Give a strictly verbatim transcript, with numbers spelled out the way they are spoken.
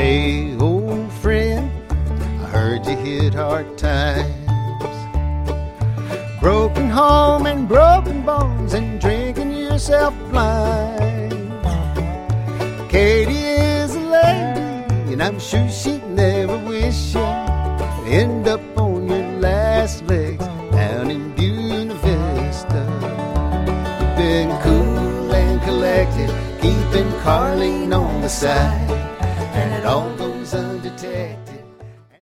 Hey, old friend, I heard you hit hard times. Broken home and broken bones and drinking yourself blind. Katie is a lady, and I'm sure she'd never wish you end up on your last legs down in Buena Vista. You've been cool and collected, keeping Carlene on the side, and it all goes undetected.